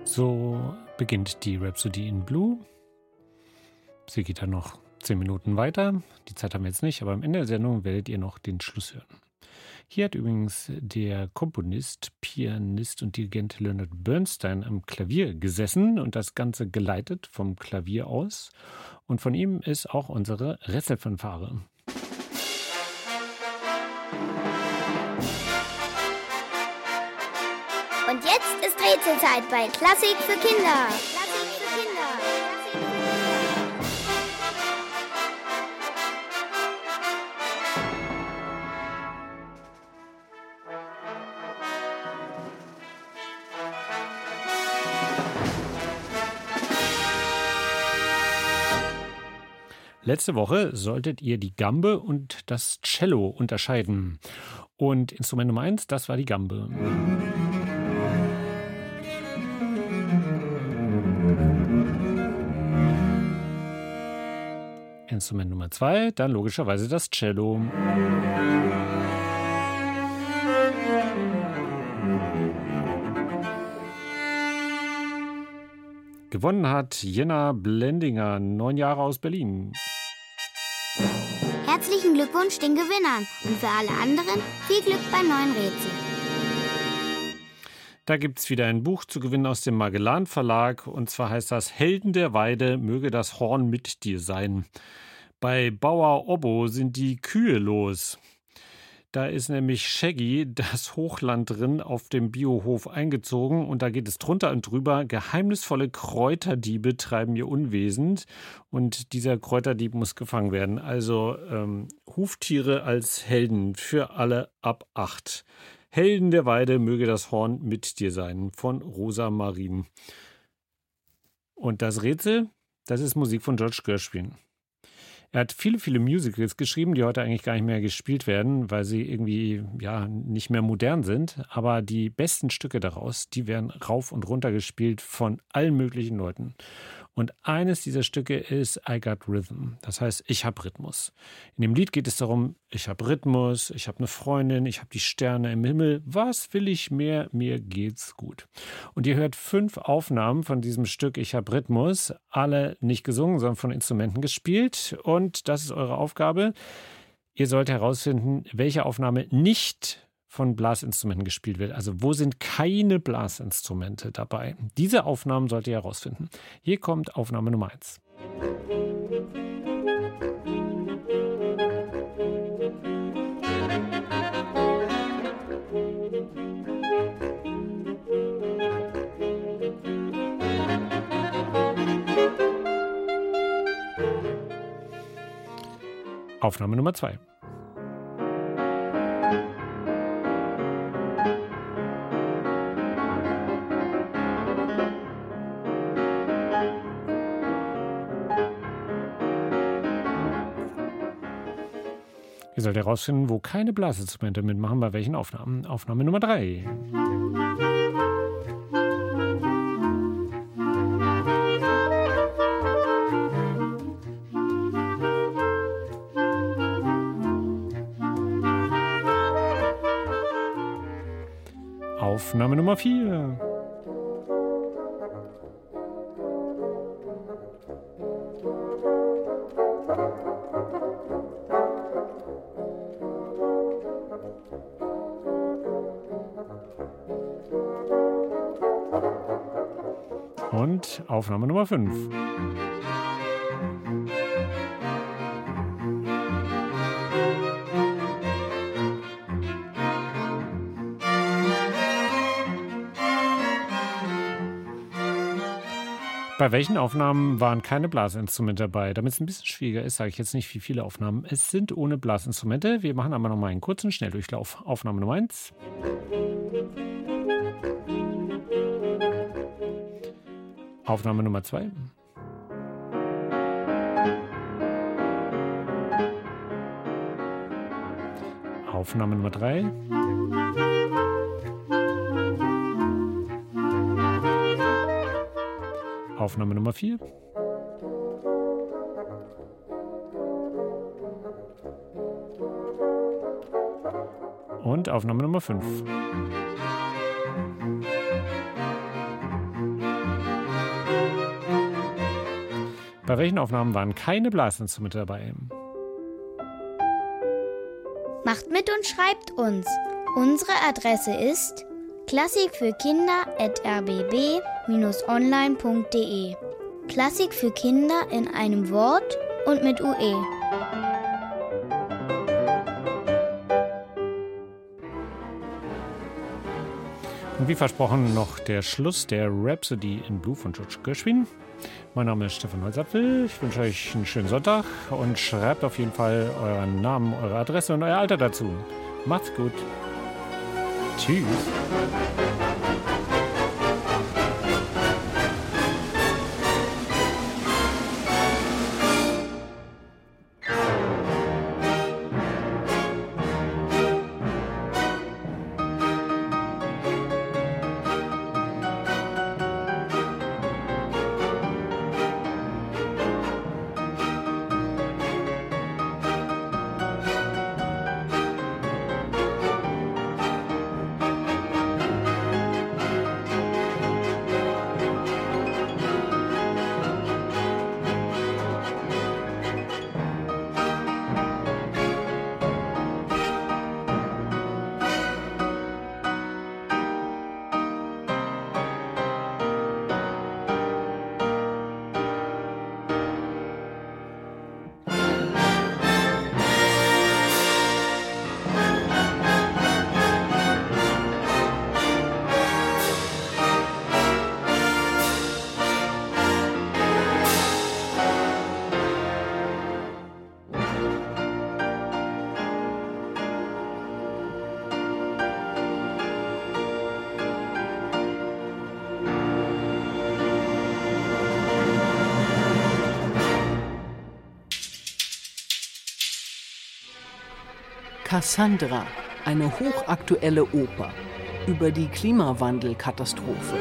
Speaker 3: So beginnt die Rhapsody in Blue. Sie geht dann noch zehn Minuten weiter. Die Zeit haben wir jetzt nicht, aber am Ende der Sendung werdet ihr noch den Schluss hören. Hier hat übrigens der Komponist, Pianist und Dirigent Leonard Bernstein am Klavier gesessen und das Ganze geleitet vom Klavier aus. Und von ihm ist auch unsere Rätselfanfare.
Speaker 12: Und jetzt ist Rätselzeit bei Klassik für Kinder. Klassik für Kinder.
Speaker 3: Letzte Woche solltet ihr die Gambe und das Cello unterscheiden. Und Instrument Nummer eins, das war die Gambe. Instrument Nummer zwei, dann logischerweise das Cello. Gewonnen hat Jenna Blendinger, neun Jahre aus Berlin.
Speaker 12: Herzlichen Glückwunsch den Gewinnern und für alle anderen viel Glück beim neuen Rätsel.
Speaker 3: Da gibt es wieder ein Buch zu gewinnen aus dem Magellan Verlag und zwar heißt das Helden der Weide, möge das Horn mit dir sein. Bei Bauer Obbo sind die Kühe los. Da ist nämlich Shaggy, das Hochland drin, auf dem Biohof eingezogen und da geht es drunter und drüber. Geheimnisvolle Kräuterdiebe treiben ihr Unwesen und dieser Kräuterdieb muss gefangen werden. Also ähm, Huftiere als Helden für alle ab acht. Helden der Weide, möge das Horn mit dir sein, von Rosa Marin. Und das Rätsel, das ist Musik von George Gershwin. Er hat viele, viele Musicals geschrieben, die heute eigentlich gar nicht mehr gespielt werden, weil sie irgendwie ja nicht mehr modern sind. Aber die besten Stücke daraus, die werden rauf und runter gespielt von allen möglichen Leuten. Und eines dieser Stücke ist I Got Rhythm. Das heißt, ich habe Rhythmus. In dem Lied geht es darum, ich habe Rhythmus, ich habe eine Freundin, ich habe die Sterne im Himmel. Was will ich mehr? Mir geht's gut. Und ihr hört fünf Aufnahmen von diesem Stück Ich habe Rhythmus. Alle nicht gesungen, sondern von Instrumenten gespielt. Und das ist eure Aufgabe. Ihr sollt herausfinden, welche Aufnahme nicht von Blasinstrumenten gespielt wird. Also wo sind keine Blasinstrumente dabei? Diese Aufnahmen sollt ihr herausfinden. Hier kommt Aufnahme Nummer eins. Aufnahme Nummer zwei. Ihr sollt herausfinden, wo keine Blasinstrumente mitmachen, bei welchen Aufnahmen. Aufnahme Nummer drei. Aufnahme Nummer vier. Und Aufnahme Nummer fünf. Bei welchen Aufnahmen waren keine Blasinstrumente dabei? Damit es ein bisschen schwieriger ist, sage ich jetzt nicht, wie viele Aufnahmen es sind ohne Blasinstrumente. Wir machen aber noch mal einen kurzen Schnelldurchlauf. Aufnahme Nummer eins. Aufnahme Nummer zwei. Aufnahme Nummer drei. Aufnahme Nummer vier. Und Aufnahme Nummer fünf. Bei welchen Aufnahmen waren keine Blasinstrumente dabei?
Speaker 12: Macht mit und schreibt uns. Unsere Adresse ist klassik für kinder at r b b dash online punkt d e. Klassik für Kinder in einem Wort und mit U E.
Speaker 3: Und wie versprochen noch der Schluss der Rhapsody in Blue von George Gershwin. Mein Name ist Stefan Holzapfel. Ich wünsche euch einen schönen Sonntag und schreibt auf jeden Fall euren Namen, eure Adresse und euer Alter dazu. Macht's gut. Tschüss.
Speaker 13: Cassandra, eine hochaktuelle Oper über die Klimawandelkatastrophe.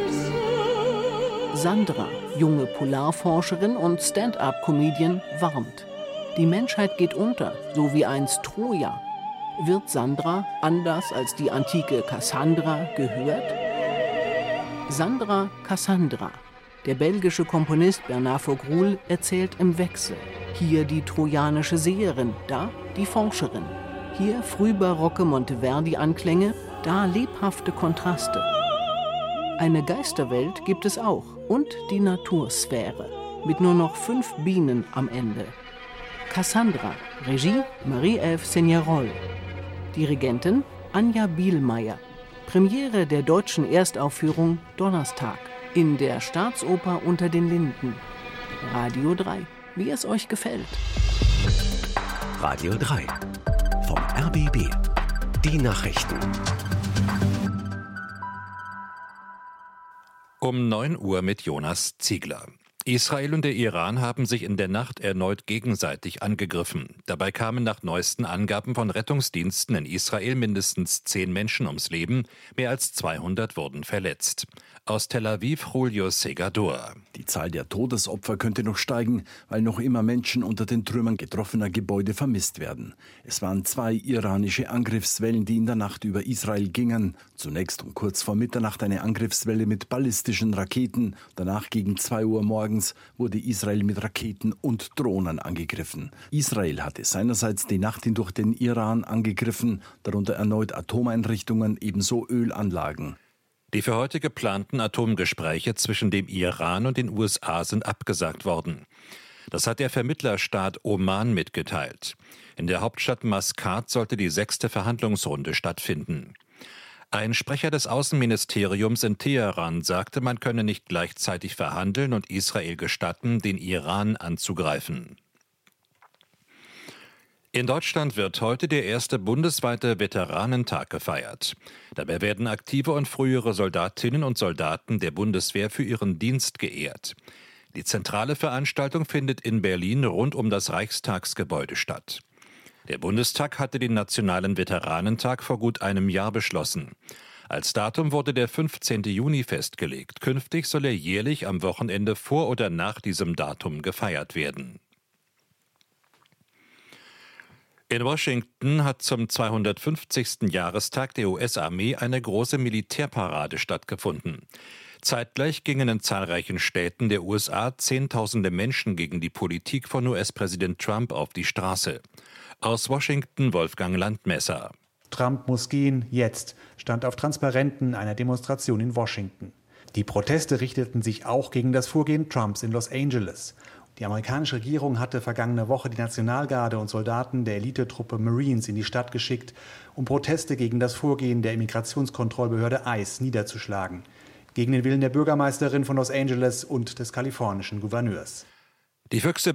Speaker 13: Sandra, junge Polarforscherin und Stand-up-Comedian, warnt. Die Menschheit geht unter, so wie einst Troja. Wird Sandra, anders als die antike Cassandra, gehört? Sandra Cassandra. Der belgische Komponist Bernard Fogrul erzählt im Wechsel. Hier die trojanische Seherin, da die Forscherin. Hier frühbarocke Monteverdi-Anklänge, da lebhafte Kontraste. Eine Geisterwelt gibt es auch und die Natursphäre, mit nur noch fünf Bienen am Ende. Cassandra, Regie Marie-Ève Signerol. Dirigentin Anja Bielmeier. Premiere der deutschen Erstaufführung Donnerstag in der Staatsoper Unter den Linden. Radio drei, wie es euch gefällt.
Speaker 14: Radio drei. Vom R B B. Die Nachrichten.
Speaker 15: Um neun Uhr mit Jonas Ziegler. Israel und der Iran haben sich in der Nacht erneut gegenseitig angegriffen. Dabei kamen nach neuesten Angaben von Rettungsdiensten in Israel mindestens zehn Menschen ums Leben, mehr als zweihundert wurden verletzt. Aus Tel Aviv Julio Segador.
Speaker 16: Die Zahl der Todesopfer könnte noch steigen, weil noch immer Menschen unter den Trümmern getroffener Gebäude vermisst werden. Es waren zwei iranische Angriffswellen, die in der Nacht über Israel gingen. Zunächst um kurz vor Mitternacht eine Angriffswelle mit ballistischen Raketen. Danach gegen zwei Uhr morgens wurde Israel mit Raketen und Drohnen angegriffen. Israel hatte seinerseits die Nacht hindurch den Iran angegriffen, darunter erneut Atomeinrichtungen, ebenso Ölanlagen.
Speaker 15: Die für heute geplanten Atomgespräche zwischen dem Iran und den U S A sind abgesagt worden. Das hat der Vermittlerstaat Oman mitgeteilt. In der Hauptstadt Maskat sollte die sechste Verhandlungsrunde stattfinden. Ein Sprecher des Außenministeriums in Teheran sagte, man könne nicht gleichzeitig verhandeln und Israel gestatten, den Iran anzugreifen. In Deutschland wird heute der erste bundesweite Veteranentag gefeiert. Dabei werden aktive und frühere Soldatinnen und Soldaten der Bundeswehr für ihren Dienst geehrt. Die zentrale Veranstaltung findet in Berlin rund um das Reichstagsgebäude statt. Der Bundestag hatte den Nationalen Veteranentag vor gut einem Jahr beschlossen. Als Datum wurde der fünfzehnten Juni festgelegt. Künftig soll er jährlich am Wochenende vor oder nach diesem Datum gefeiert werden. In Washington hat zum zweihundertfünfzigsten Jahrestag der U S-Armee eine große Militärparade stattgefunden. Zeitgleich gingen in zahlreichen Städten der U S A Zehntausende Menschen gegen die Politik von U S-Präsident Trump auf die Straße. Aus Washington Wolfgang Landmesser.
Speaker 17: Trump muss gehen, jetzt, stand auf Transparenten einer Demonstration in Washington. Die Proteste richteten sich auch gegen das Vorgehen Trumps in Los Angeles. Die amerikanische Regierung hatte vergangene Woche die Nationalgarde und Soldaten der Elitetruppe Marines in die Stadt geschickt, um Proteste gegen das Vorgehen der Immigrationskontrollbehörde ICE niederzuschlagen. Gegen den Willen der Bürgermeisterin von Los Angeles und des kalifornischen Gouverneurs.
Speaker 15: Die Füchse